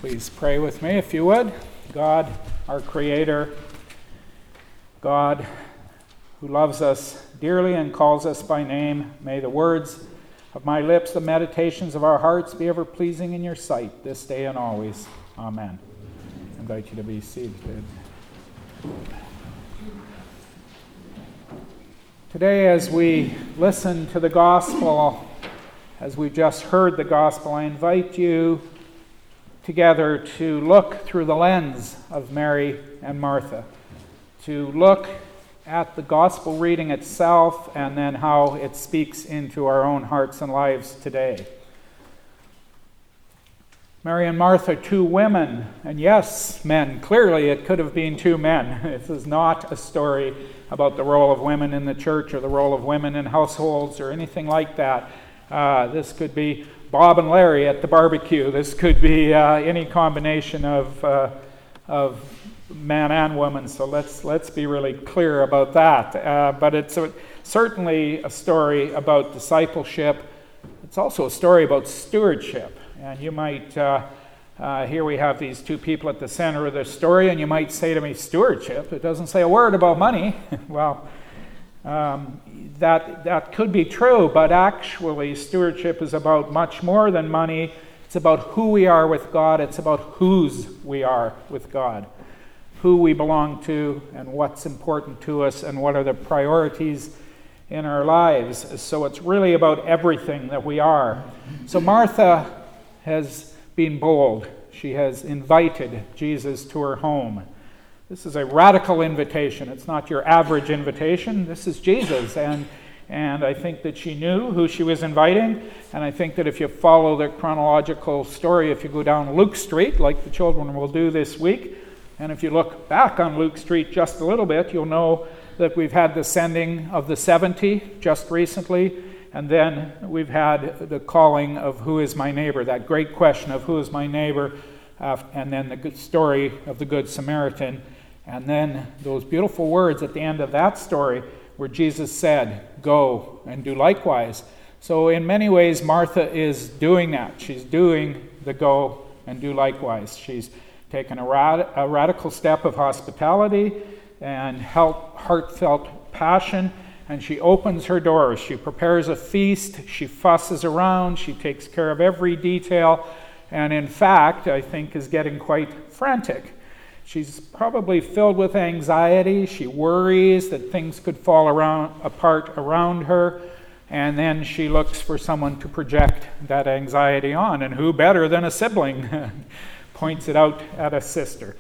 Please pray with me if you would. God, our Creator, God who loves us dearly and calls us by name, may the words of my lips, the meditations of our hearts be ever pleasing in your sight this day and always. Amen. I invite you to be seated. Today, as we listen to the gospel, as we just heard the gospel, I invite you together to look through the lens of Mary and Martha, to look at the gospel reading itself and then how it speaks into our own hearts and lives today. Mary and Martha, two women, and yes, men. Clearly it could have been two men. This is not a story about the role of women in the church or the role of women in households or anything like that. This could be Bob and Larry at the barbecue. This could be any combination of man and woman. So let's be really clear about that. But it's certainly a story about discipleship. It's also a story about stewardship. And you might, here we have these two people at the center of the story, and you might say to me, stewardship? It doesn't say a word about money. Well, that could be true, but actually stewardship is about much more than money. It's about who we are with God. It's about whose we are with God, who we belong to, and what's important to us, and what are the priorities in our lives. So it's really about everything that we are. So Martha has been bold. She has invited Jesus to her home. This is a radical invitation. It's not your average invitation. This is Jesus. And I think that she knew who she was inviting. And I think that if you follow the chronological story, if you go down Luke Street, like the children will do this week, and if you look back on Luke Street just a little bit, you'll know that we've had the sending of the 70 just recently. And then we've had the calling of who is my neighbor, that great question of who is my neighbor, and then the good story of the Good Samaritan. And then those beautiful words at the end of that story where Jesus said, "Go and do likewise." So in many ways, Martha is doing that. She's doing the go and do likewise. She's taken a radical step of hospitality and heartfelt passion, and she opens her doors. She prepares a feast. She fusses around. She takes care of every detail, and in fact, I think is getting quite frantic. She's probably filled with anxiety. She worries that things could fall apart around her. And then she looks for someone to project that anxiety on. And who better than a sibling? Points it out at a sister.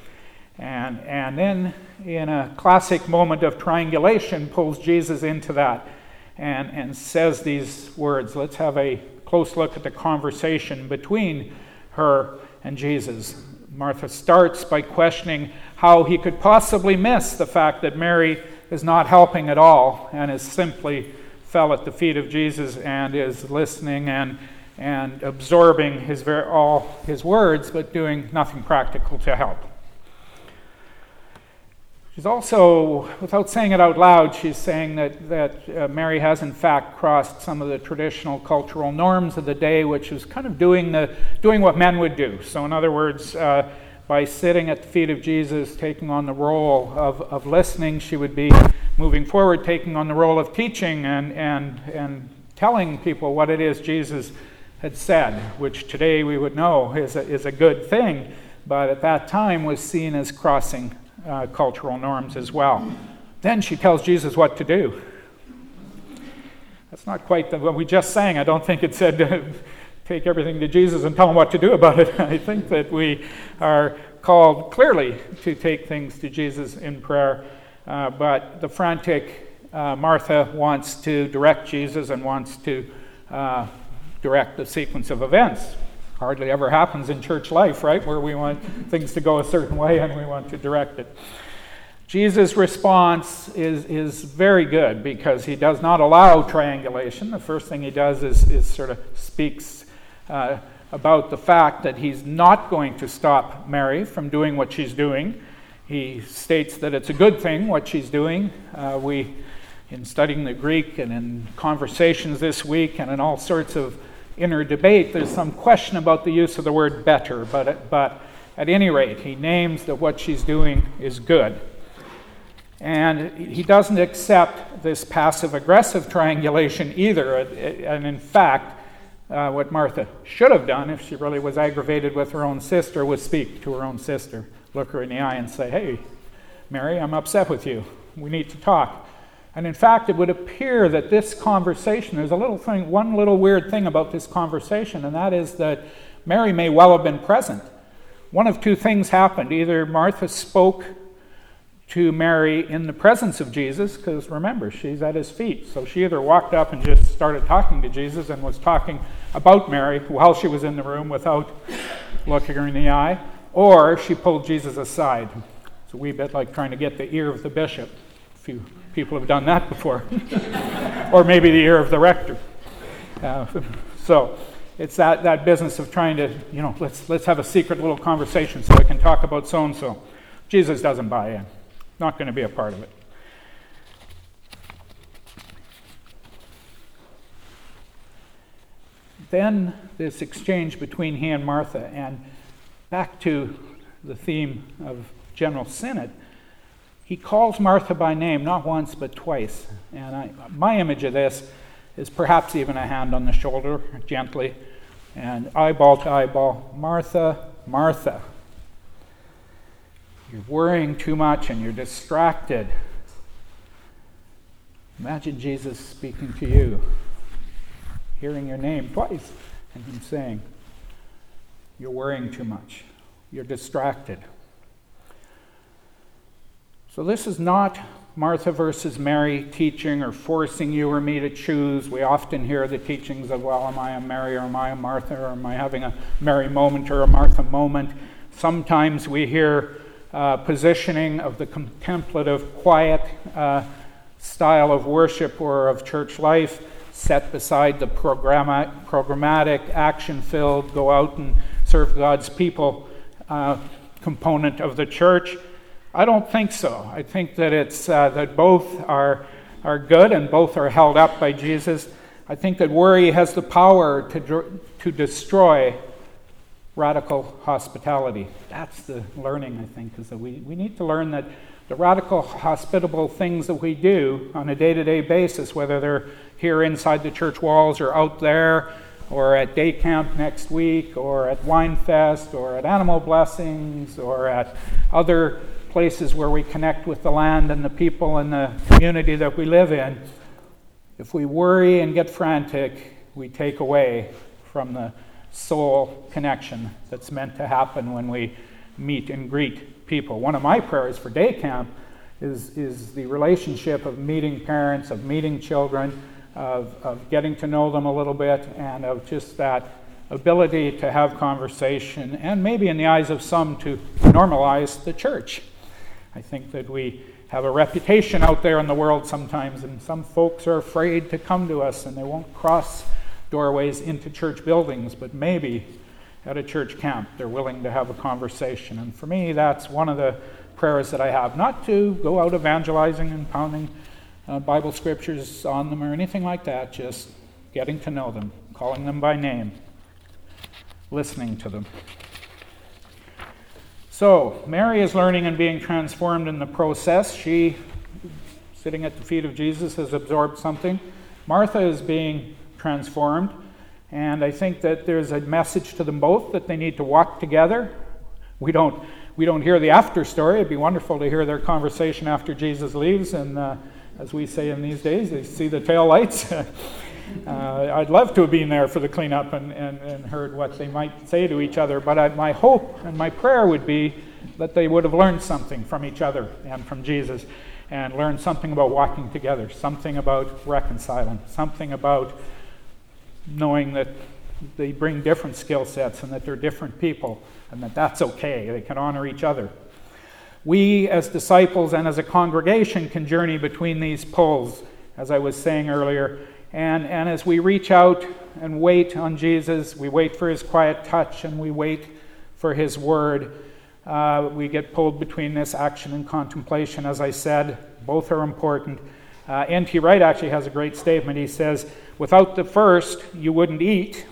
And then, in a classic moment of triangulation, pulls Jesus into that and says these words. Let's have a close look at the conversation between her and Jesus. Martha starts by questioning how he could possibly miss the fact that Mary is not helping at all and is simply fell at the feet of Jesus and is listening and absorbing all his words, but doing nothing practical to help. She's also, without saying it out loud, she's saying that Mary has in fact crossed some of the traditional cultural norms of the day, which is kind of doing what men would do. So in other words, by sitting at the feet of Jesus, taking on the role of listening, she would be moving forward, taking on the role of teaching and telling people what it is Jesus had said, which today we would know is a good thing, but at that time was seen as crossing cultural norms as well. Then she tells Jesus what to do. That's not quite what we just sang. I don't think it said take everything to Jesus and tell him what to do about it. I think that we are called clearly to take things to Jesus in prayer, but the frantic Martha wants to direct Jesus and wants to direct the sequence of events. Hardly ever happens in church life, right? Where we want things to go a certain way and we want to direct it. Jesus' response is very good because he does not allow triangulation. The first thing he does is sort of speaks about the fact that he's not going to stop Mary from doing what she's doing. He states that it's a good thing what she's doing. In studying the Greek and in conversations this week and in all sorts of inner debate, there's some question about the use of the word better, but at any rate, he names that what she's doing is good. And he doesn't accept this passive-aggressive triangulation either. And in fact, what Martha should have done, if she really was aggravated with her own sister, was speak to her own sister, look her in the eye and say, "Hey, Mary, I'm upset with you. We need to talk." And in fact, it would appear that this conversation, there's one little weird thing about this conversation, and that is that Mary may well have been present. One of two things happened. Either Martha spoke to Mary in the presence of Jesus, because remember, she's at his feet. So she either walked up and just started talking to Jesus and was talking about Mary while she was in the room without looking her in the eye, or she pulled Jesus aside. It's a wee bit like trying to get the ear of the bishop. A few people have done that before. Or maybe the ear of the rector. So it's that business of trying to, let's have a secret little conversation so I can talk about so-and-so. Jesus doesn't buy in. Not going to be a part of it. Then this exchange between he and Martha, and back to the theme of General Synod, he calls Martha by name, not once but twice. And my image of this is perhaps even a hand on the shoulder, gently, and eyeball to eyeball, "Martha, Martha, you're worrying too much and you're distracted." Imagine Jesus speaking to you, hearing your name twice, and him saying, "You're worrying too much. You're distracted." So this is not Martha versus Mary teaching or forcing you or me to choose. We often hear the teachings of, well, am I a Mary or am I a Martha, or am I having a Mary moment or a Martha moment? Sometimes we hear positioning of the contemplative, quiet style of worship or of church life set beside the programmatic, action-filled, go out and serve God's people component of the church. I don't think so. I think that it's that both are good and both are held up by Jesus. I think that worry has the power to destroy radical hospitality. That's the learning, I think, is that we need to learn that the radical hospitable things that we do on a day-to-day basis, whether they're here inside the church walls or out there, or at day camp next week, or at Winefest, or at Animal Blessings, or at other places where we connect with the land and the people and the community that we live in, if we worry and get frantic, we take away from the soul connection that's meant to happen when we meet and greet people. One of my prayers for day camp is the relationship of meeting parents, of meeting children, of getting to know them a little bit, and of just that ability to have conversation, and maybe in the eyes of some to normalize the church. I think that we have a reputation out there in the world sometimes, and some folks are afraid to come to us, and they won't cross doorways into church buildings, but maybe at a church camp they're willing to have a conversation. And for me, that's one of the prayers that I have, not to go out evangelizing and pounding Bible scriptures on them or anything like that, just getting to know them, calling them by name, listening to them. So, Mary is learning and being transformed in the process. She, sitting at the feet of Jesus, has absorbed something. Martha is being transformed, and I think that there's a message to them both that they need to walk together. We don't hear the after story. It'd be wonderful to hear their conversation after Jesus leaves, and as we say in these days, they see the tail lights. I'd love to have been there for the cleanup and heard what they might say to each other, but my hope and my prayer would be that they would have learned something from each other and from Jesus, and learned something about walking together, something about reconciling, something about knowing that they bring different skill sets and that they're different people, and that that's okay. They can honor each other. We as disciples and as a congregation can journey between these poles, as I was saying earlier. And as we reach out and wait on Jesus, we wait for his quiet touch and we wait for his word, we get pulled between this action and contemplation. As I said, both are important. N.T. Wright actually has a great statement. He says, without the first, you wouldn't eat,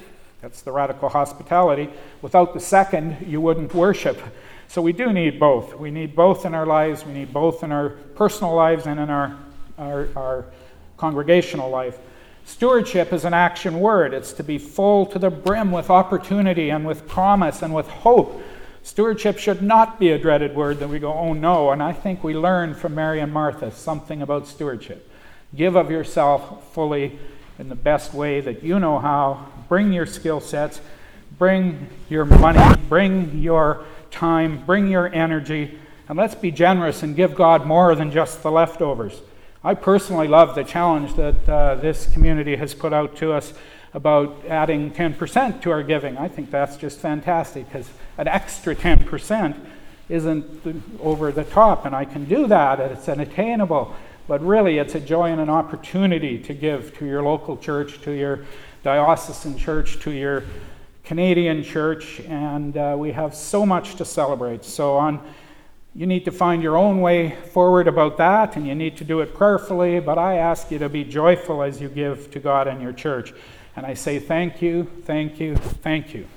That's the radical hospitality. Without the second, you wouldn't worship. So we do need both. We need both in our lives. We need both in our personal lives and in our congregational life. Stewardship is an action word. It's to be full to the brim with opportunity and with promise and with hope. Stewardship should not be a dreaded word that we go, oh no. And I think we learn from Mary and Martha something about stewardship. Give of yourself fully in the best way that you know how. Bring your skill sets. Bring your money. Bring your time. Bring your energy. And let's be generous and give God more than just the leftovers. I personally love the challenge that this community has put out to us about adding 10% to our giving. I think that's just fantastic because an extra 10% isn't over the top, and I can do that, and it's unattainable. But really, it's a joy and an opportunity to give to your local church, to your diocesan church, to your Canadian church, and we have so much to celebrate. So you need to find your own way forward about that, and you need to do it prayerfully, but I ask you to be joyful as you give to God and your church. And I say thank you, thank you, thank you.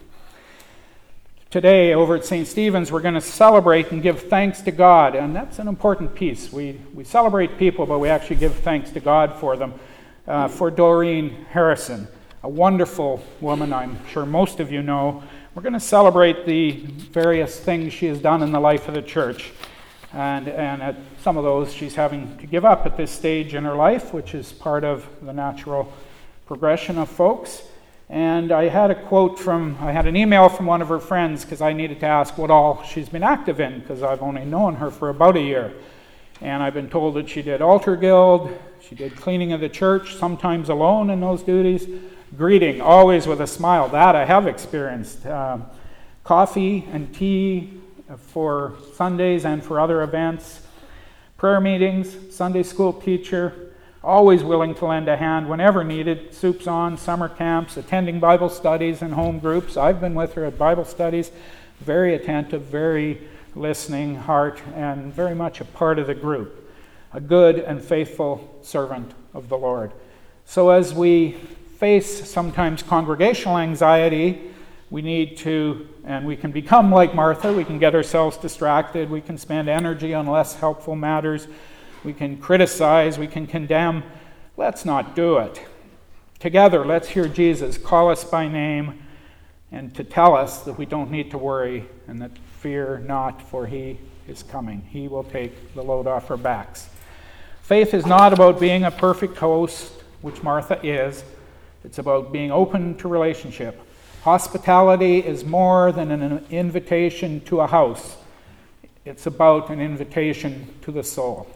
Today, over at St. Stephen's, we're going to celebrate and give thanks to God, and that's an important piece. We celebrate people, but we actually give thanks to God for them. For Doreen Harrison, a wonderful woman I'm sure most of you know. We're going to celebrate the various things she has done in the life of the church. And at some of those she's having to give up at this stage in her life, which is part of the natural progression of folks. And I had an email from one of her friends because I needed to ask what all she's been active in, because I've only known her for about a year. And I've been told that she did Altar Guild, she did cleaning of the church, sometimes alone in those duties, greeting, always with a smile. That I have experienced. Coffee and tea for Sundays and for other events. Prayer meetings, Sunday school teacher, always willing to lend a hand whenever needed. Soups on, summer camps, attending Bible studies and home groups. I've been with her at Bible studies. Very attentive, very listening heart, and very much a part of the group. A good and faithful servant of the Lord. So as we face sometimes congregational anxiety, we need to, and we can become like Martha, we can get ourselves distracted, we can spend energy on less helpful matters, we can criticize, we can condemn. Let's not do it. Together, let's hear Jesus call us by name and to tell us that we don't need to worry and that fear not, for he is coming. He will take the load off our backs. Faith is not about being a perfect host, which Martha is. It's about being open to relationship. Hospitality is more than an invitation to a house. It's about an invitation to the soul.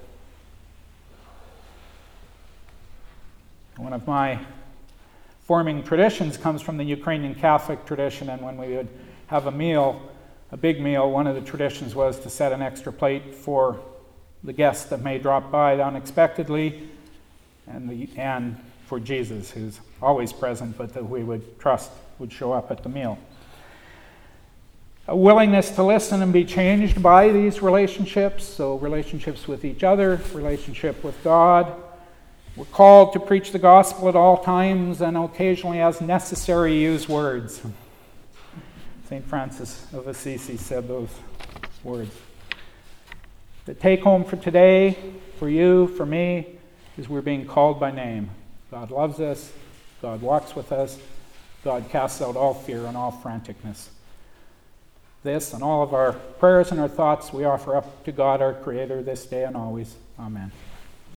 One of my forming traditions comes from the Ukrainian Catholic tradition, and when we would have a meal, a big meal, one of the traditions was to set an extra plate for the guests that may drop by unexpectedly, and for Jesus, who's always present, but that we would trust would show up at the meal. A willingness to listen and be changed by these relationships, so relationships with each other, relationship with God. We're called to preach the gospel at all times and occasionally as necessary use words. St. Francis of Assisi said those words. The take home for today, for you, for me, is we're being called by name. God loves us. God walks with us. God casts out all fear and all franticness. This and all of our prayers and our thoughts we offer up to God, our Creator, this day and always. Amen.